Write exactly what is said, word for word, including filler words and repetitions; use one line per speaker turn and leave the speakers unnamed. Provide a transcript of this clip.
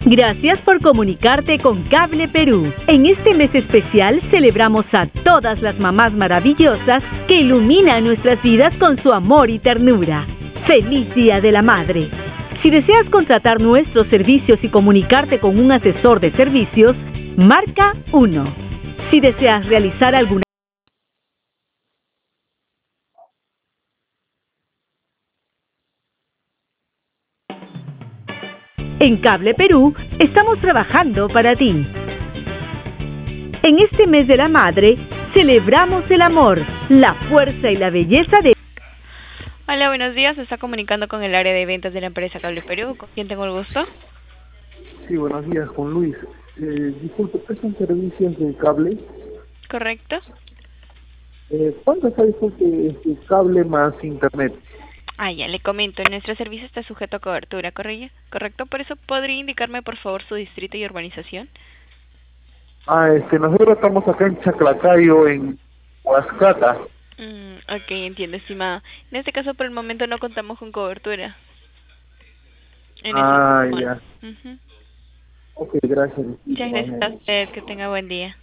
Gracias por comunicarte con Cable Perú. En este mes especial celebramos a todas las mamás maravillosas que iluminan nuestras vidas con su amor y ternura. ¡Feliz Día de la Madre! Si deseas contratar nuestros servicios y comunicarte con un asesor de servicios, marca uno. Si deseas realizar alguna En Cable Perú estamos trabajando para ti. En este mes de la madre, celebramos el amor, la fuerza y la belleza de...
Hola, buenos días. Se está comunicando con el área de ventas de la empresa Cable Perú. ¿Con quién tengo el gusto?
Sí, buenos días, con Luis. Eh, disculpe, ¿prestan servicios de cable?
¿Correcto?
Eh, ¿Cuánto está disculpe este cable más internet?
Ah, ya, le comento. Nuestro servicio está sujeto a cobertura, ¿correcto? ¿Correcto? Por eso, ¿podría indicarme, por favor, su distrito y urbanización?
Ah, este, nosotros estamos acá en Chaclacayo, en Huascata.
Mm, ok, entiendo, estimado. En este caso, por el momento, no contamos con cobertura. En
Ah,
este
ya.
uh -huh.
Ok, gracias.
Muchas gracias a usted. Que tenga buen día.